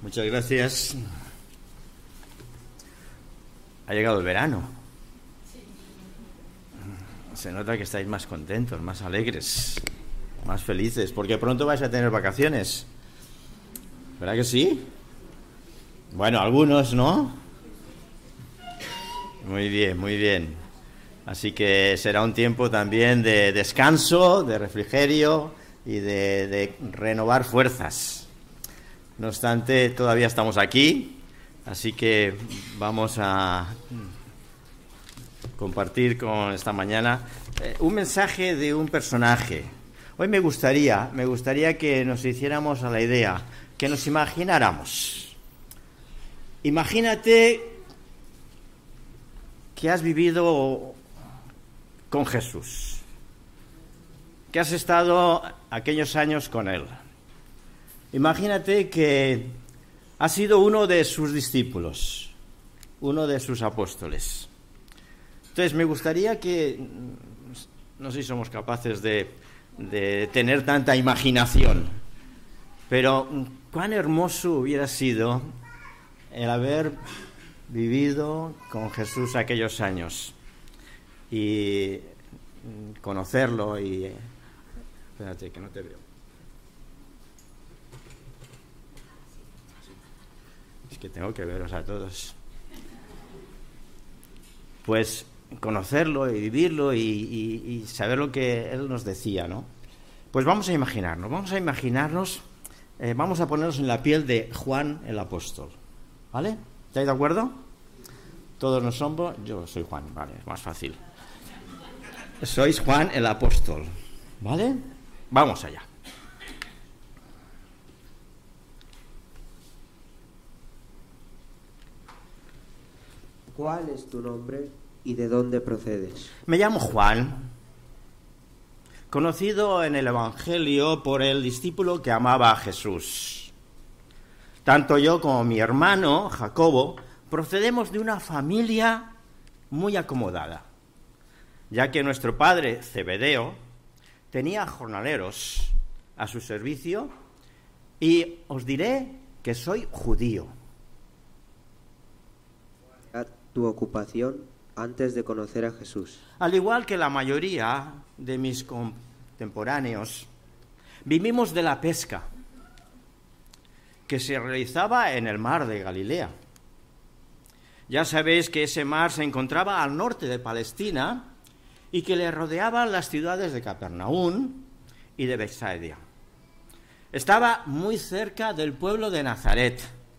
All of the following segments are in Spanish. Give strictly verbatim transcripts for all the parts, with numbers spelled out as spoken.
Muchas gracias. Ha llegado el verano. Se nota que estáis más contentos, más alegres, más felices, porque pronto vais a tener vacaciones. ¿Verdad que sí? Bueno, algunos, ¿no? Muy bien, muy bien. Así que será un tiempo también de descanso, de refrigerio y de, de renovar fuerzas. No obstante, todavía estamos aquí, así que vamos a compartir con esta mañana eh, un mensaje de un personaje. Hoy me gustaría, me gustaría que nos hiciéramos a la idea, que nos imagináramos. Imagínate que has vivido con Jesús, que has estado aquellos años con Él. Imagínate que has sido uno de sus discípulos, uno de sus apóstoles. Entonces, me gustaría que, no sé si somos capaces de, de tener tanta imaginación, pero cuán hermoso hubiera sido el haber vivido con Jesús aquellos años y conocerlo y... Espérate, que no te veo. Es que tengo que veros a todos. Pues conocerlo y vivirlo y, y, y saber lo que Él nos decía, ¿no? Pues vamos a imaginarnos, vamos a imaginarnos, eh, vamos a ponernos en la piel de Juan el apóstol, ¿vale? ¿Estáis de acuerdo? Todos nos somos, yo soy Juan, vale, es más fácil. Sois Juan el apóstol, ¿vale? Vamos allá. ¿Cuál es tu nombre y de dónde procedes? Me llamo Juan, conocido en el Evangelio por el discípulo que amaba a Jesús. Tanto yo como mi hermano, Jacobo, procedemos de una familia muy acomodada, ya que nuestro padre, Zebedeo, tenía jornaleros a su servicio y os diré que soy judío. Tu ocupación antes de conocer a Jesús. Al igual que la mayoría de mis contemporáneos, vivimos de la pesca que se realizaba en el mar de Galilea. Ya sabéis que ese mar se encontraba al norte de Palestina y que le rodeaban las ciudades de Capernaum y de Betsaida. Estaba muy cerca del pueblo de Nazaret.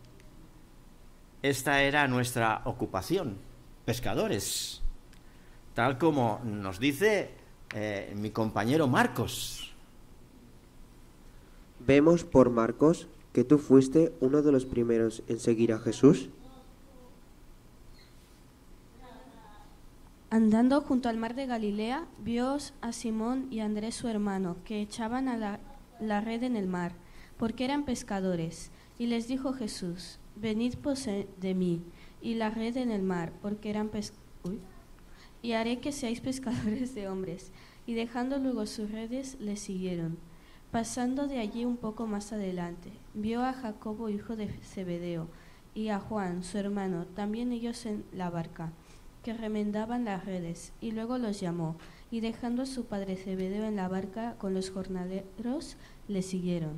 Esta era nuestra ocupación, pescadores, tal como nos dice eh, mi compañero Marcos. Vemos por Marcos que tú fuiste uno de los primeros en seguir a Jesús. Andando junto al mar de Galilea, vio a Simón y a Andrés su hermano, que echaban a la, la red en el mar, porque eran pescadores. Y les dijo Jesús: venid pos de mí, y la red en el mar, porque eran pescadores. Y haré que seáis pescadores de hombres. Y dejando luego sus redes, le siguieron. Pasando de allí un poco más adelante, vio a Jacobo, hijo de Zebedeo, y a Juan, su hermano, también ellos en la barca, que remendaban las redes, y luego los llamó, y dejando a su padre Zebedeo en la barca con los jornaleros, le siguieron.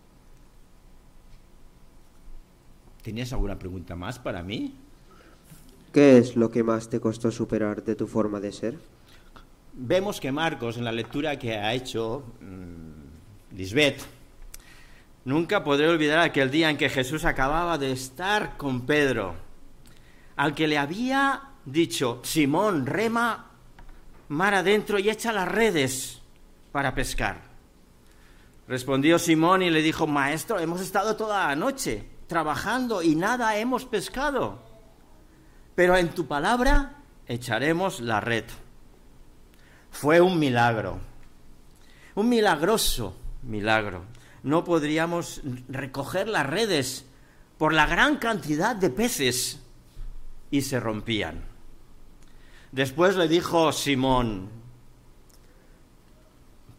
¿Tenías alguna pregunta más para mí? ¿Qué es lo que más te costó superar de tu forma de ser? Vemos que Marcos, en la lectura que ha hecho mmm, Lisbeth, nunca podré olvidar aquel día en que Jesús acababa de estar con Pedro, al que le había dicho: Simón, rema mar adentro y echa las redes para pescar. Respondió Simón y le dijo: Maestro, hemos estado toda la noche trabajando y nada hemos pescado, pero en tu palabra echaremos la red. Fue un milagro, un milagroso milagro. No podríamos recoger las redes por la gran cantidad de peces y se rompían. Después le dijo Simón,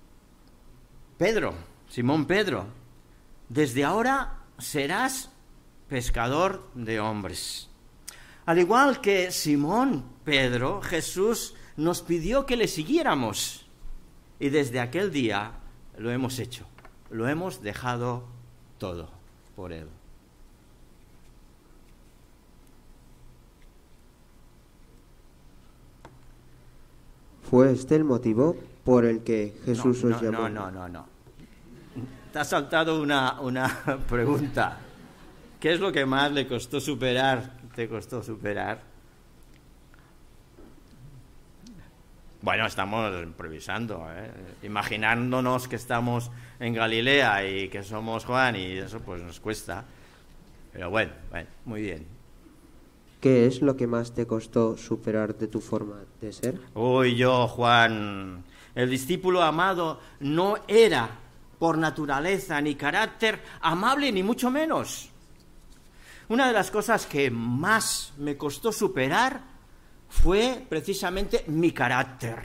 Pedro, Simón Pedro, desde ahora serás pescador de hombres. Al igual que Simón Pedro, Jesús nos pidió que le siguiéramos y desde aquel día lo hemos hecho, lo hemos dejado todo por él. ¿Fue este el motivo por el que Jesús no, os no, llamó? No, no, no, no. Te ha saltado una, una pregunta. ¿Qué es lo que más le costó superar? ¿Te costó superar? Bueno, estamos improvisando, ¿eh? Imaginándonos que estamos en Galilea y que somos Juan y eso pues nos cuesta. Pero bueno, bueno, muy bien. ¿Qué es lo que más te costó superar de tu forma de ser? Uy, yo, Juan, el discípulo amado no era por naturaleza ni carácter amable ni mucho menos. Una de las cosas que más me costó superar fue precisamente mi carácter,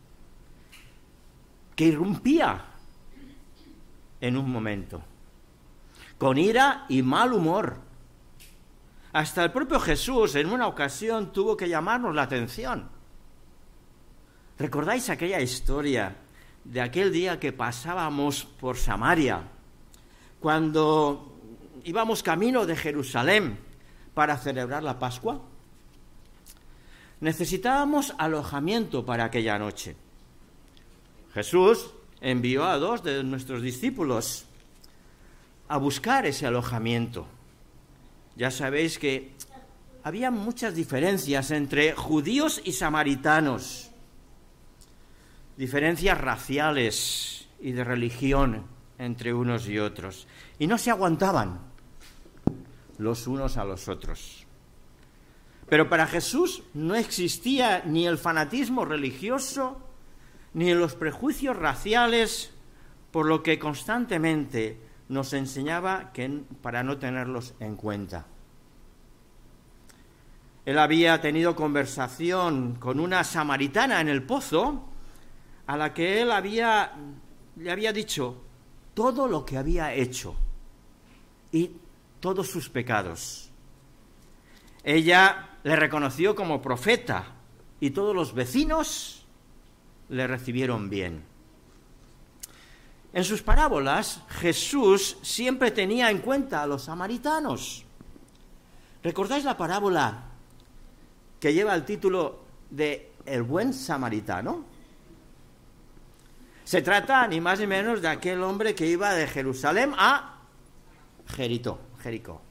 que irrumpía en un momento, con ira y mal humor. Hasta el propio Jesús en una ocasión tuvo que llamarnos la atención. ¿Recordáis aquella historia de aquel día que pasábamos por Samaria, cuando íbamos camino de Jerusalén para celebrar la Pascua? Necesitábamos alojamiento para aquella noche. Jesús envió a dos de nuestros discípulos a buscar ese alojamiento. Ya sabéis que había muchas diferencias entre judíos y samaritanos, diferencias raciales y de religión entre unos y otros, y no se aguantaban los unos a los otros. Pero para Jesús no existía ni el fanatismo religioso ni los prejuicios raciales, por lo que constantemente nos enseñaba que para no tenerlos en cuenta. Él había tenido conversación con una samaritana en el pozo, a la que él había, le había dicho todo lo que había hecho y todos sus pecados. Ella le reconoció como profeta y todos los vecinos le recibieron bien. En sus parábolas, Jesús siempre tenía en cuenta a los samaritanos. ¿Recordáis la parábola que lleva el título de El buen samaritano? Se trata ni más ni menos de aquel hombre que iba de Jerusalén a Jericó, Jericó.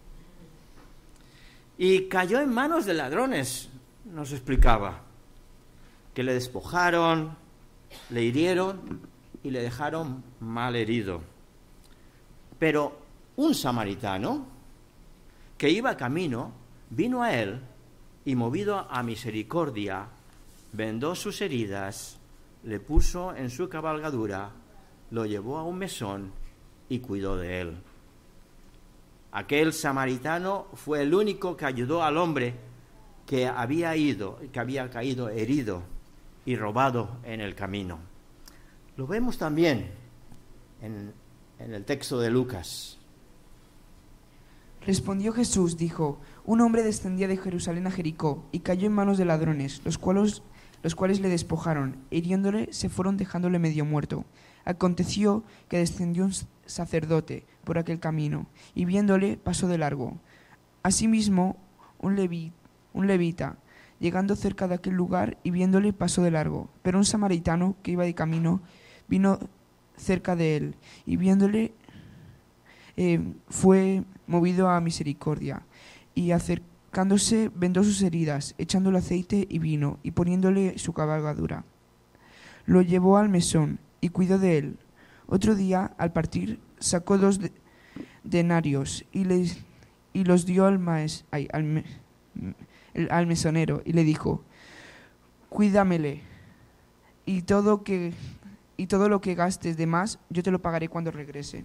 Y cayó en manos de ladrones, nos explicaba, que le despojaron, le hirieron y le dejaron mal herido. Pero un samaritano que iba camino vino a él y, movido a misericordia, vendó sus heridas, le puso en su cabalgadura, lo llevó a un mesón y cuidó de él. Aquel samaritano fue el único que ayudó al hombre que había ido, que había caído herido y robado en el camino. Lo vemos también en, en el texto de Lucas. Respondió Jesús, dijo: un hombre descendía de Jerusalén a Jericó y cayó en manos de ladrones, los cuales, los cuales le despojaron, hiriéndole se fueron dejándole medio muerto. Aconteció que descendió un sacerdote por aquel camino y viéndole pasó de largo. Asimismo un, levi, un levita, llegando cerca de aquel lugar y viéndole pasó de largo. Pero un samaritano que iba de camino vino cerca de él y viéndole eh, fue movido a misericordia y acercándose vendó sus heridas, echándole aceite y vino y poniéndole su cabalgadura. Lo llevó al mesón y cuidó de él. Otro día, al partir, sacó dos de, denarios y, les, y los dio al, maes, ay, al, me, el, al mesonero y le dijo: cuídamele y todo que y todo lo que gastes de más yo te lo pagaré cuando regrese.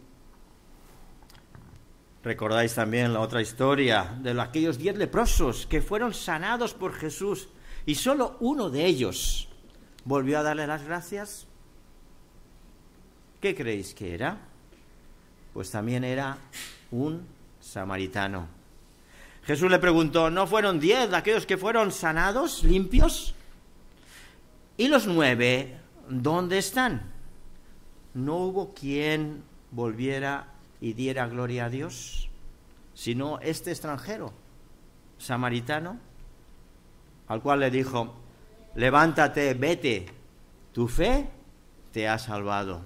Recordáis también la otra historia de aquellos diez leprosos que fueron sanados por Jesús y solo uno de ellos volvió a darle las gracias. ¿Qué creéis que era? Pues también era un samaritano. Jesús le preguntó, ¿no fueron diez aquellos que fueron sanados, limpios? ¿Y los nueve, dónde están? ¿No hubo quien volviera y diera gloria a Dios, sino este extranjero, samaritano, al cual le dijo, levántate, vete, tu fe te ha salvado?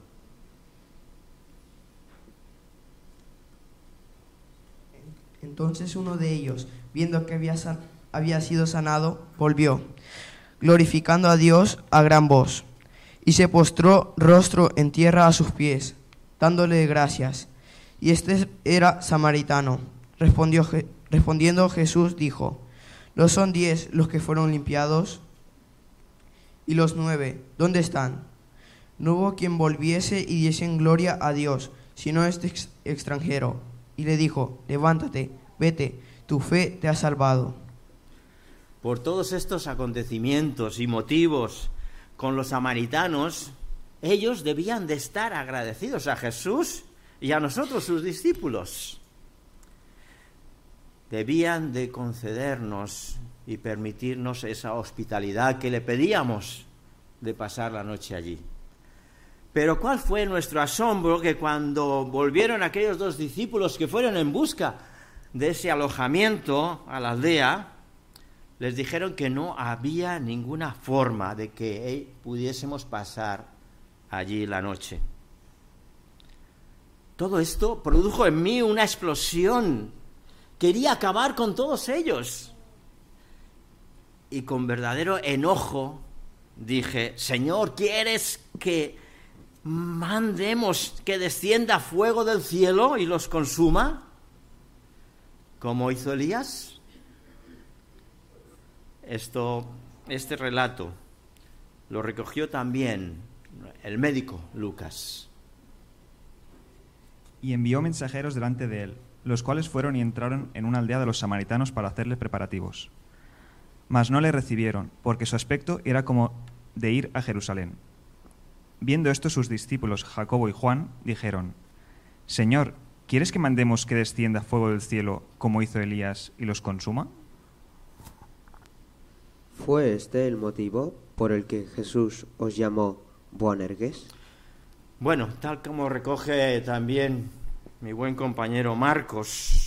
Entonces uno de ellos, viendo que había, san- había sido sanado, volvió, glorificando a Dios a gran voz, y se postró rostro en tierra a sus pies, dándole gracias. Y este era samaritano. Respondió, Je- respondiendo Jesús dijo, ¿no son diez los que fueron limpiados? ¿Y los nueve, dónde están? No hubo quien volviese y diese gloria a Dios, sino este ex- extranjero. Y le dijo, levántate, vete, tu fe te ha salvado. Por todos estos acontecimientos y motivos con los samaritanos, ellos debían de estar agradecidos a Jesús y a nosotros, sus discípulos. Debían de concedernos y permitirnos esa hospitalidad que le pedíamos de pasar la noche allí. Pero ¿cuál fue nuestro asombro que cuando volvieron aquellos dos discípulos que fueron en busca de ese alojamiento a la aldea, les dijeron que no había ninguna forma de que pudiésemos pasar allí la noche? Todo esto produjo en mí una explosión. Quería acabar con todos ellos. Y con verdadero enojo dije, Señor, ¿quieres que mandemos que descienda fuego del cielo y los consuma, como hizo Elías? Esto, este relato lo recogió también el médico Lucas. Y envió mensajeros delante de él, los cuales fueron y entraron en una aldea de los samaritanos para hacerle preparativos. Mas no le recibieron, porque su aspecto era como de ir a Jerusalén. Viendo esto, sus discípulos Jacobo y Juan dijeron, Señor, ¿quieres que mandemos que descienda fuego del cielo como hizo Elías y los consuma? ¿Fue este el motivo por el que Jesús os llamó Boanerges? Bueno, tal como recoge también mi buen compañero Marcos.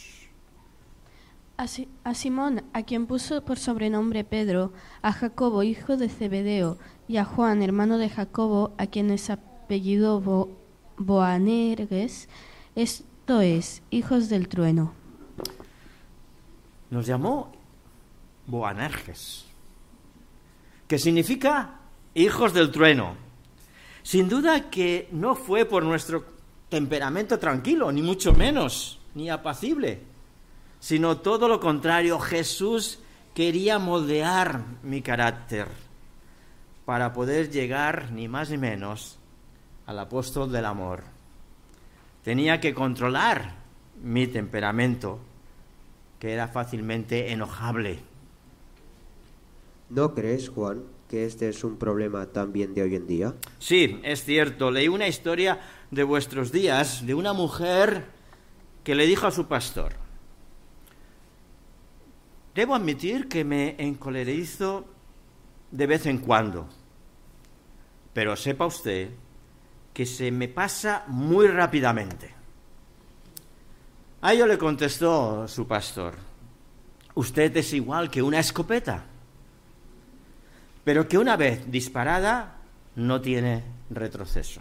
A, Si- a Simón, a quien puso por sobrenombre Pedro, a Jacobo, hijo de Zebedeo, y a Juan, hermano de Jacobo, a quien es apellido Bo- Boanerges, esto es, hijos del trueno. Nos llamó Boanerges, que significa hijos del trueno. Sin duda que no fue por nuestro temperamento tranquilo, ni mucho menos, ni apacible, sino todo lo contrario. Jesús quería moldear mi carácter para poder llegar, ni más ni menos, al apóstol del amor. Tenía que controlar mi temperamento, que era fácilmente enojable. ¿No crees, Juan, que este es un problema también de hoy en día? Sí, es cierto. Leí una historia de vuestros días de una mujer que le dijo a su pastor, debo admitir que me encolerizo de vez en cuando, pero sepa usted que se me pasa muy rápidamente. A ello le contestó su pastor, usted es igual que una escopeta, pero que una vez disparada no tiene retroceso.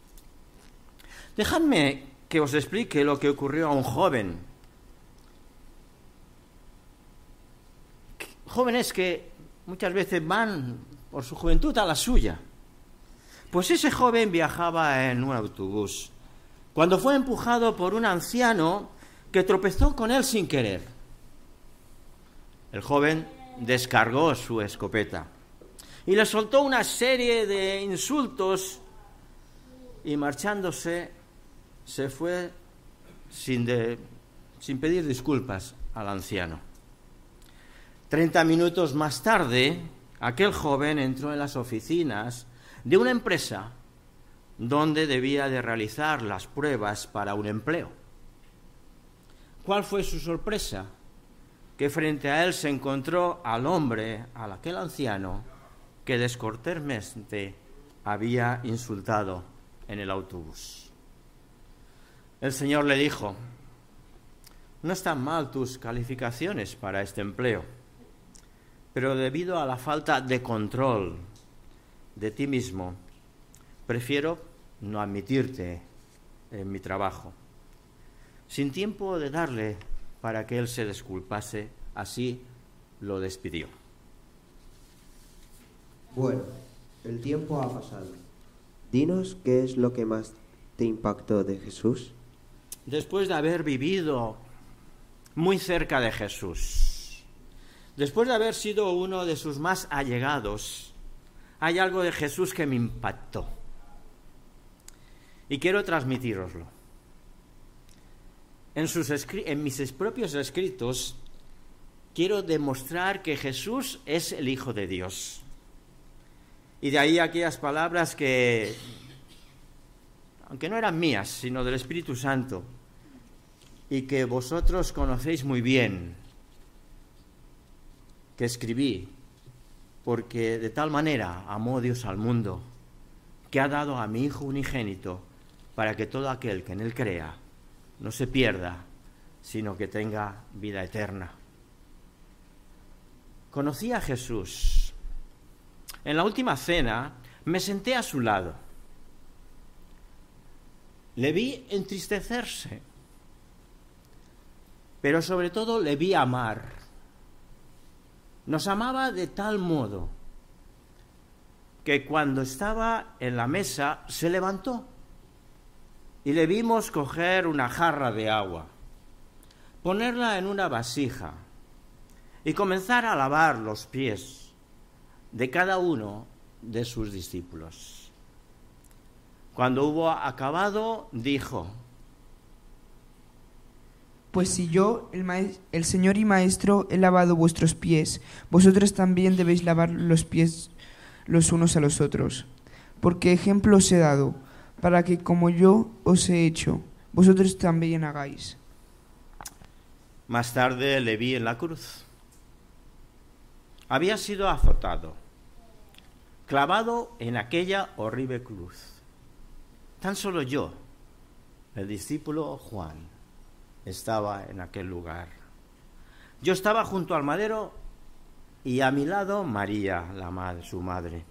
Dejadme que os explique lo que ocurrió a un joven. Jóvenes que muchas veces van por su juventud a la suya. Pues ese joven viajaba en un autobús cuando fue empujado por un anciano que tropezó con él sin querer. El joven descargó su escopeta y le soltó una serie de insultos y marchándose se fue sin, de, sin pedir disculpas al anciano. Treinta minutos más tarde, aquel joven entró en las oficinas de una empresa donde debía de realizar las pruebas para un empleo. ¿Cuál fue su sorpresa? que frente a él se encontró al hombre, a aquel anciano, que descortésmente había insultado en el autobús. El Señor le dijo: no están mal tus calificaciones para este empleo, pero debido a la falta de control de ti mismo, prefiero no admitirte en mi trabajo. Sin tiempo de darle para que él se disculpase, así lo despidió. Bueno, el tiempo ha pasado. Dinos qué es lo que más te impactó de Jesús. Después de haber vivido muy cerca de Jesús, después de haber sido uno de sus más allegados, hay algo de Jesús que me impactó. Y quiero transmitíroslo. En, sus escri- en mis propios escritos, quiero demostrar que Jesús es el Hijo de Dios. Y de ahí aquellas palabras que, aunque no eran mías, sino del Espíritu Santo, y que vosotros conocéis muy bien, que escribí, porque de tal manera amó Dios al mundo, que ha dado a mi Hijo unigénito, para que todo aquel que en él crea no se pierda, sino que tenga vida eterna. Conocí a Jesús. En la última cena me senté a su lado. Le vi entristecerse, pero sobre todo le vi amar. Nos amaba de tal modo que cuando estaba en la mesa se levantó y le vimos coger una jarra de agua, ponerla en una vasija y comenzar a lavar los pies de cada uno de sus discípulos. Cuando hubo acabado, dijo: Pues si yo, el, maes- el Señor y Maestro, he lavado vuestros pies, vosotros también debéis lavar los pies los unos a los otros. Porque ejemplo os he dado, para que como yo os he hecho, vosotros también hagáis. Más tarde le vi en la cruz. Había sido azotado, clavado en aquella horrible cruz. Tan solo yo, el discípulo Juan, estaba en aquel lugar. Yo estaba junto al madero y a mi lado María, la madre, su madre.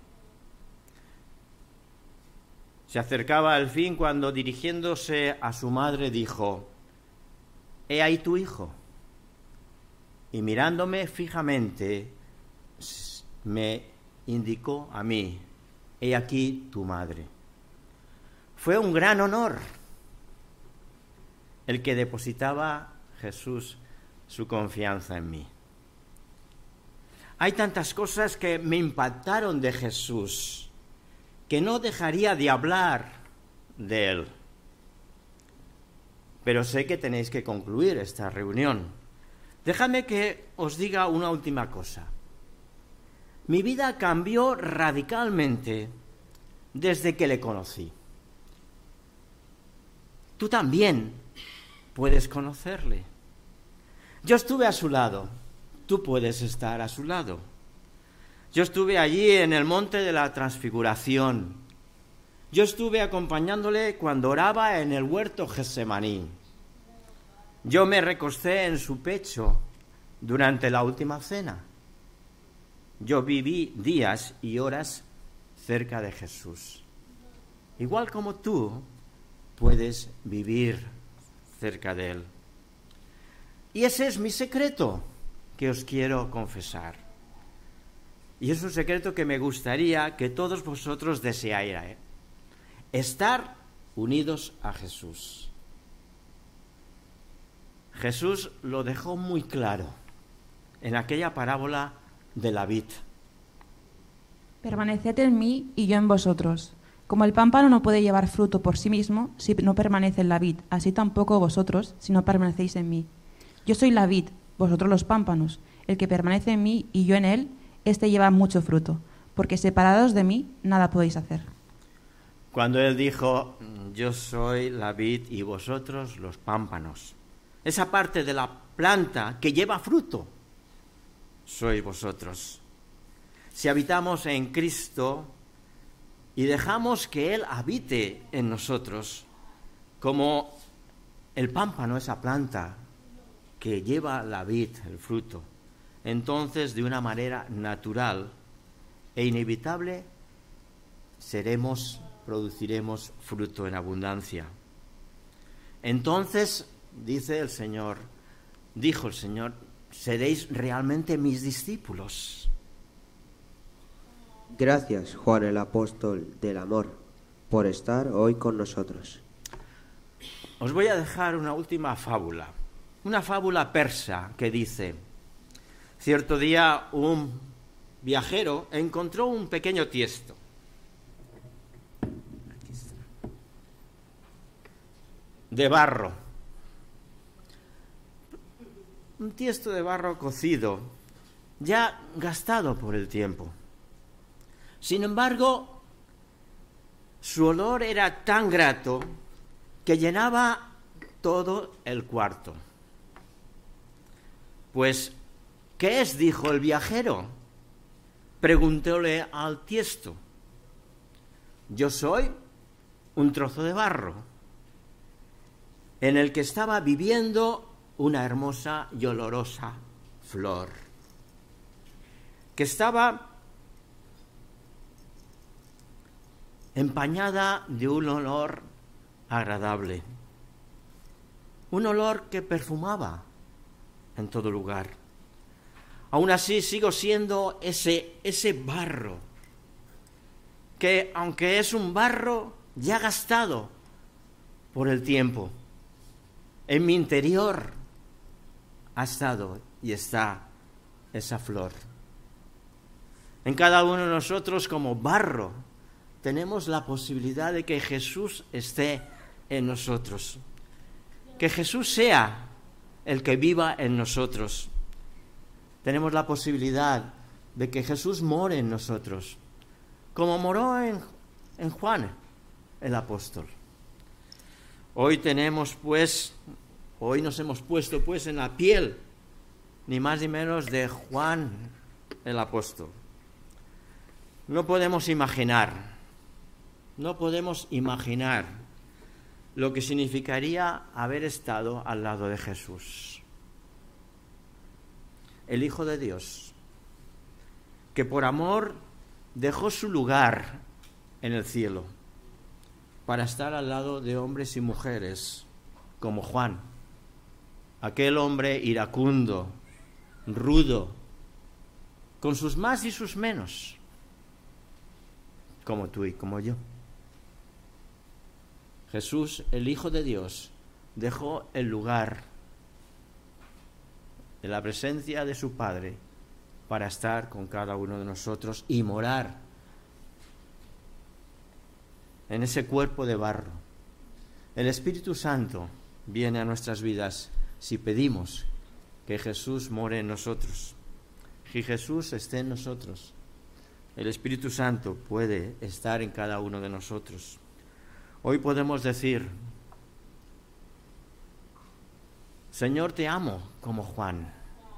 Se acercaba el fin cuando, dirigiéndose a su madre, dijo: «He ahí tu hijo». Y mirándome fijamente, me indicó a mí: «He aquí tu madre». Fue un gran honor el que depositaba Jesús su confianza en mí. Hay tantas cosas que me impactaron de Jesús que no dejaría de hablar de él. Pero sé que tenéis que concluir esta reunión. Dejadme que os diga una última cosa. Mi vida cambió radicalmente desde que le conocí. Tú también puedes conocerle. Yo estuve a su lado, tú puedes estar a su lado. Yo estuve allí en el monte de la Transfiguración. Yo estuve acompañándole cuando oraba en el huerto Getsemaní. Yo me recosté en su pecho durante la última cena. Yo viví días y horas cerca de Jesús. Igual como tú puedes vivir cerca de él. Y ese es mi secreto que os quiero confesar. Y es un secreto que me gustaría que todos vosotros desearais. Estar unidos a Jesús. Jesús lo dejó muy claro en aquella parábola de la vid. Permaneced en mí y yo en vosotros. Como el pámpano no puede llevar fruto por sí mismo si no permanece en la vid, así tampoco vosotros si no permanecéis en mí. Yo soy la vid, vosotros los pámpanos. El que permanece en mí y yo en él, éste lleva mucho fruto, porque separados de mí nada podéis hacer. Cuando él dijo: yo soy la vid y vosotros los pámpanos, esa parte de la planta que lleva fruto, sois vosotros. Si habitamos en Cristo y dejamos que Él habite en nosotros, como el pámpano, esa planta que lleva la vid, el fruto, entonces de una manera natural e inevitable seremos, produciremos fruto en abundancia. Entonces, dice el Señor, dijo el Señor, seréis realmente mis discípulos. Gracias, Juan el apóstol del amor, por estar hoy con nosotros. Os voy a dejar una última fábula, una fábula persa que dice: cierto día un viajero encontró un pequeño tiesto. Aquí está. De barro. Un tiesto de barro cocido, ya gastado por el tiempo. Sin embargo, su olor era tan grato que llenaba todo el cuarto. Pues, ¿qué es?, dijo el viajero. Preguntóle al tiesto. Yo soy un trozo de barro en el que estaba viviendo una hermosa y olorosa flor, que estaba empañada de un olor agradable, un olor que perfumaba en todo lugar. Aún así sigo siendo ese, ese barro, que aunque es un barro ya gastado por el tiempo, en mi interior ha estado y está esa flor. En cada uno de nosotros, como barro, tenemos la posibilidad de que Jesús esté en nosotros, que Jesús sea el que viva en nosotros. Tenemos la posibilidad de que Jesús more en nosotros, como moró en, en Juan el apóstol. Hoy tenemos pues, hoy nos hemos puesto pues en la piel, ni más ni menos, de Juan el apóstol. No podemos imaginar, no podemos imaginar lo que significaría haber estado al lado de Jesús, el Hijo de Dios, que por amor dejó su lugar en el cielo para estar al lado de hombres y mujeres como Juan, aquel hombre iracundo, rudo, con sus más y sus menos, como tú y como yo. Jesús, el Hijo de Dios, dejó el lugar de la presencia de su Padre para estar con cada uno de nosotros y morar en ese cuerpo de barro. El Espíritu Santo viene a nuestras vidas si pedimos que Jesús more en nosotros. Si Jesús esté en nosotros, el Espíritu Santo puede estar en cada uno de nosotros. Hoy podemos decir: Señor, te amo como Juan.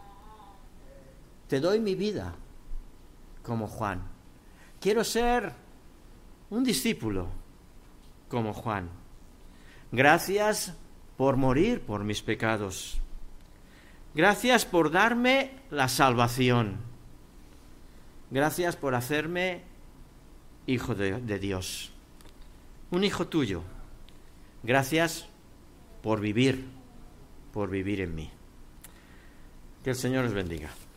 Te doy mi vida como Juan. Quiero ser un discípulo como Juan. Gracias por morir por mis pecados. Gracias por darme la salvación. Gracias por hacerme hijo de, de Dios, un hijo tuyo. Gracias por vivir, por vivir en mí. Que el Señor os bendiga.